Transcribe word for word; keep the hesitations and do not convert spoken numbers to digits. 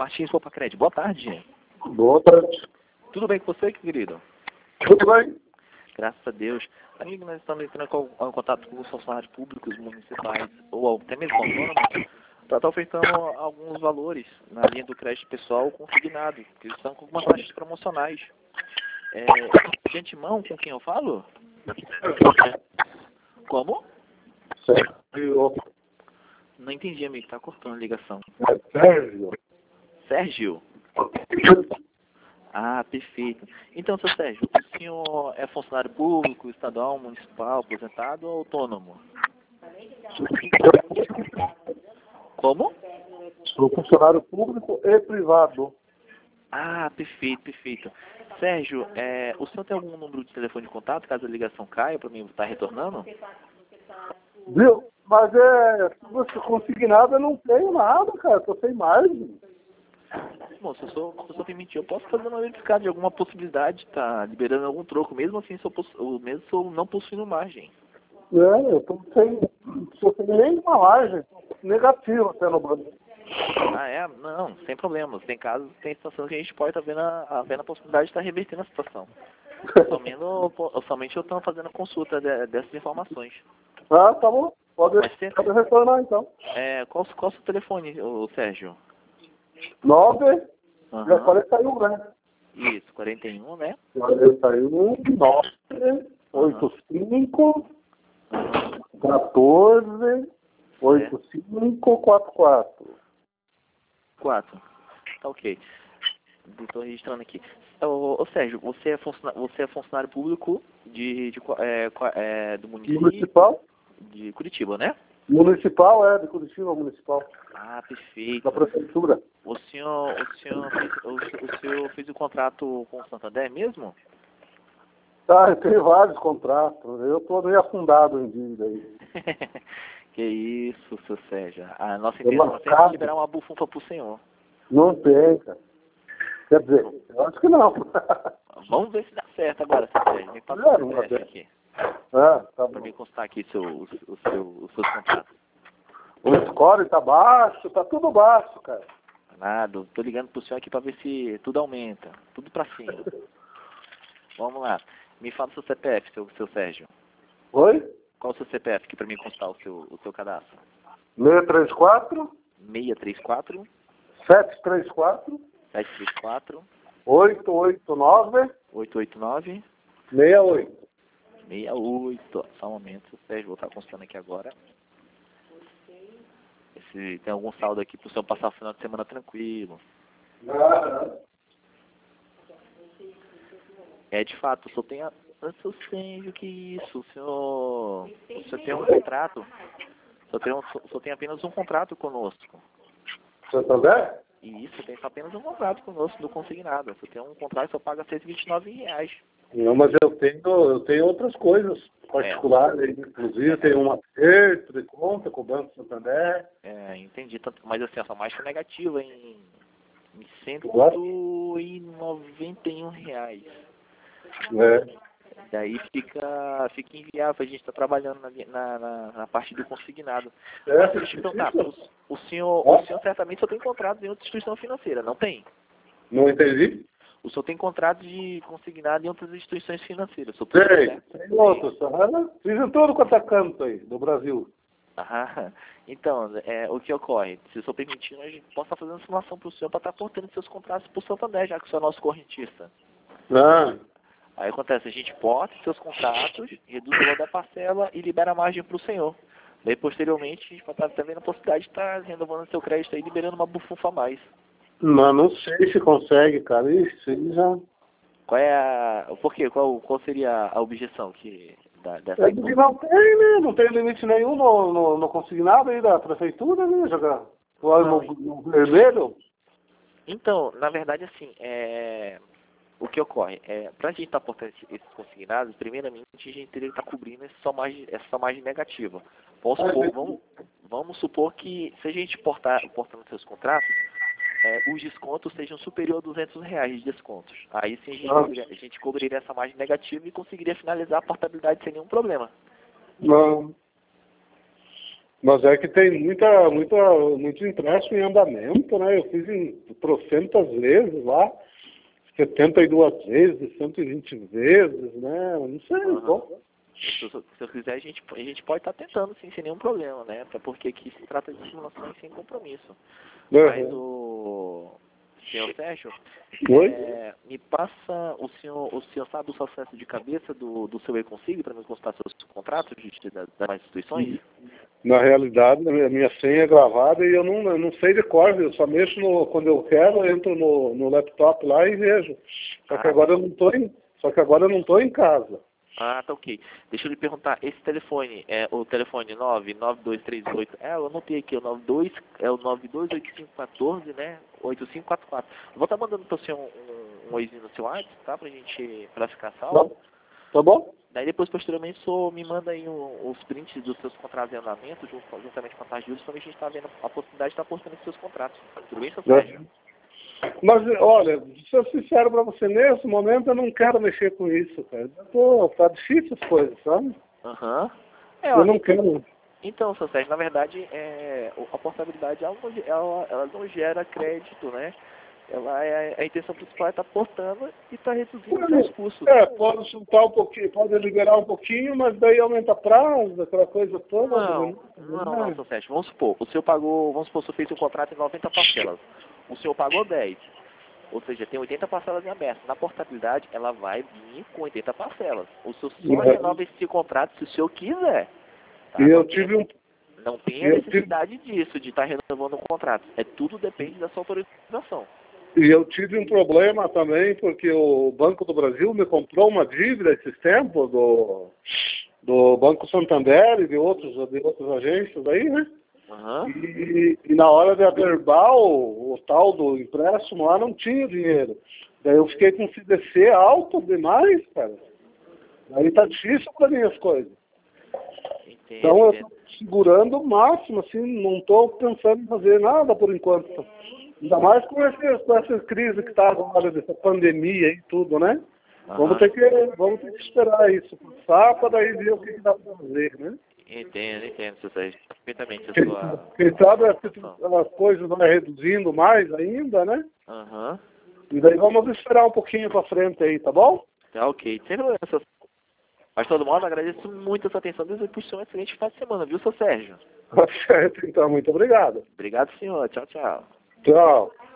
Martins Roupa Crédito. Boa tarde. Boa tarde. Tudo bem com você, querido? Tudo bem? Graças a Deus. Amigo, nós estamos entrando em contato com os funcionários públicos municipais ou até mesmo autônomos para estar ofertando alguns valores na linha do crédito pessoal consignado, que eles estão com algumas taxas promocionais. É, de antemão, com quem eu falo? Como? Sérgio. Não entendi, amigo. Tá cortando a ligação. É Sérgio. Sérgio? Ah, perfeito. Então, seu Sérgio, o senhor é funcionário público, estadual, municipal, aposentado ou autônomo? Como? Sou funcionário público e privado. Ah, perfeito, perfeito. Sérgio, é, o senhor tem algum número de telefone de contato, caso a ligação caia, para mim estar retornando? Viu? Mas é, se você consignado, eu não tenho nada, cara. Tô sem margem. Bom, se eu sou, se eu sou permitir, eu posso fazer uma verificada de alguma possibilidade de estar liberando algum troco, mesmo assim, se eu, possu, mesmo se eu não possuindo margem. É, eu tô sem, tô sem nenhuma margem. Negativa até no banco. Ah, é? Não, sem problemas. Tem casos, tem situações que a gente pode estar vendo a, a, vendo a possibilidade de estar revertendo a situação. Somente, somente eu estou fazendo a consulta de, dessas informações. Ah, tá bom. Pode, Ser, pode retornar então. É, qual, qual o seu telefone, ô, Sérgio? nove, Uhum. já quarenta e um, né? Isso, quarenta e um, né? quarenta e um, nove, oitenta e cinco, quatorze, oitenta e cinco, quarenta e quatro. quatro. Tá ok. Estou registrando aqui. Ô, ô Sérgio, você é, funcionário, você é funcionário público de, de, é, é, do município Municipal? de Curitiba, né? Municipal, é, de Curitiba, municipal. Ah, perfeito. Da prefeitura. O senhor, o senhor, fez, o, o senhor fez o contrato com o Santander mesmo? Ah, eu tenho vários contratos. Eu estou meio afundado em dívida aí. Que isso, seu Sérgio. A nossa intenção é liberar uma bufunfa pro senhor. Não tem, cara. Quer dizer, eu acho que não. Vamos ver se dá certo agora, seu Sérgio. Me passa É, o C P F aqui. Ah, tá Para bom. mim constar aqui seu, o, o seu, os seus contratos. O score tá baixo, tá tudo baixo, cara. Nada, tô ligando pro senhor aqui para ver se tudo aumenta. Tudo para cima. Vamos lá. Me fala o seu C P F, seu, seu Sérgio. Oi? Qual o seu C P F aqui para mim constar o seu, o seu cadastro? seis três quatro, seis três quatro, sete três quatro, sete três quatro, oito oito nove, oito oito nove, seis oito. seis oito. Só um momento, Sérgio, vou estar constando aqui agora. Se tem algum saldo aqui pro senhor passar o final de semana tranquilo. Ah, É, de fato, o senhor tem a... Seu Sérgio, que isso? O senhor... O senhor tem um contrato? O senhor tem, um... o senhor tem apenas um contrato conosco. Santander? E isso, tem apenas um contrato conosco do consignado. O senhor tem um contrato, o senhor paga cento e vinte e nove reais. Não, mas eu tenho, eu tenho outras coisas particulares, é. Inclusive eu tenho um acerto de conta com o Banco Santander. É, entendi. Tanto, mas assim, essa mais foi negativa em, em cento e noventa e um reais. É. Daí fica, fica inviável a gente estar tá trabalhando na, na, na, na parte do consignado. É, Mas deixa eu perguntar, o, o, senhor, o senhor certamente só tem contrato em outra instituição financeira, não tem? Não entendi? O senhor tem contrato de consignado em outras instituições financeiras. Tem, tem outros. Fiz em todo quanto é canto aí, do Brasil. Ah, então, é, o que ocorre? Se o senhor permitir, a gente possa fazer uma simulação para o senhor para estar portando seus contratos para o Santander, já que o senhor é nosso correntista. Ah. Aí acontece, a gente porta seus contratos, reduz o valor da parcela e libera a margem para o senhor. Daí, posteriormente, a gente vai estar vendo a possibilidade de estar renovando seu crédito e liberando uma bufunfa a mais. Mas não sei se consegue, cara. Isso aí já... Qual é a... Por quê? Qual, qual seria a objeção que... Da, dessa... É porque não tem, né? Não tem limite nenhum no, no, no consignado aí da prefeitura, né? Jogar no, no vermelho. Então, na verdade, assim, é... o que ocorre? É, para a gente estar portando esses consignados, primeiramente, a gente teria que estar cobrindo essa margem, essa margem negativa. Vamos supor, vamos, vamos supor que, se a gente portar, portando seus contratos, é, os descontos sejam superiores a duzentos reais de descontos. Aí sim a gente, cobriria, a gente cobriria essa margem negativa e conseguiria finalizar a portabilidade sem nenhum problema. Não. Mas é que tem muita, muita, muito empréstimo em andamento, né? Eu fiz em trocentas vezes lá, setenta e duas vezes, cento e vinte vezes, né? Não sei, Uhum. bom. Se, se, se eu quiser, a gente, a gente pode estar tentando, sim, sem nenhum problema, né? Até porque aqui se trata de simulações sem compromisso. Uhum. Mas o senhor Sérgio, é, me passa, o senhor, o senhor sabe o sucesso de cabeça do, do seu e-consigo para me consultar seus contratos de, das, das instituições? Na realidade, a minha, minha senha é gravada e eu não, eu não sei de cor, eu só mexo no, quando eu quero, eu entro no, no laptop lá e vejo. Só que Ah, agora eu não tô em, só que agora eu não estou em casa. Ah, tá ok. Deixa eu lhe perguntar, esse telefone, é o telefone nove nove dois três oito, é, eu anotei aqui, o nove dois, é o nove dois oito cinco um quatro, né, oito cinco quatro quatro. Eu vou estar mandando para você um, um, um oizinho no seu WhatsApp, tá, pra gente, pra ficar salvo. Tá, tá bom? Daí depois, posteriormente, só me manda aí um, os prints dos seus contratos de andamento, juntamente com a taxa de juros, pra a gente estar vendo a possibilidade de estar postando esses seus contratos. Tudo bem, seu Sérgio? Mas, olha, sou sincero para você, nesse momento eu não quero mexer com isso, cara. Eu tô, tá difícil as coisas, sabe? Aham. Uhum. É, eu não quero. Então, seu Sérgio, na verdade, é, a portabilidade ela não, ela, ela não gera crédito, né? Ela é, a intenção principal é estar portando e estar reduzindo os seus custos. É, pode soltar um pouquinho, pode liberar um pouquinho, mas daí aumenta prazo, aquela coisa toda. Não, Né? não, não, seu Sérgio. Vamos supor, o senhor pagou, vamos supor, o senhor fez um contrato em noventa parcelas. O senhor pagou dez. Ou seja, tem oitenta parcelas em aberto. Na portabilidade, ela vai vir com oitenta parcelas. O senhor só renova esse contrato se o senhor quiser. Tá? E eu não tive tem, um. não tem a necessidade tive... disso, de estar renovando o contrato. É tudo depende da sua autorização. E eu tive um problema também, porque o Banco do Brasil me comprou uma dívida esses tempos do, do Banco Santander e de outros, de outras agências aí, né? Uhum. E, e na hora de averbar o, o tal do empréstimo lá não tinha dinheiro. Daí eu fiquei com C D C alto demais, cara. Aí tá difícil para mim as coisas. Entendo, então eu entendo. tô segurando o máximo, assim, não tô pensando em fazer nada por enquanto. Ainda mais com, esse, com essa crise que está agora, dessa pandemia e tudo, né? Uhum. Vamos, ter que, vamos ter que esperar isso passar para daí ver o que, que dá para fazer, né? Entendo, entendo, seu Sérgio. Perfeitamente a Quem, sua... quem sabe as coisas vão reduzindo mais ainda, né? Aham. Uhum. E daí vamos esperar um pouquinho para frente aí, tá bom? Tá ok. Sem problema, seu... Mas, de todo modo, agradeço muito a sua atenção. Desejo por um excelente final de semana, viu, seu Sérgio? Tá certo, então. Muito obrigado. Obrigado, senhor. Tchau, tchau. Tchau.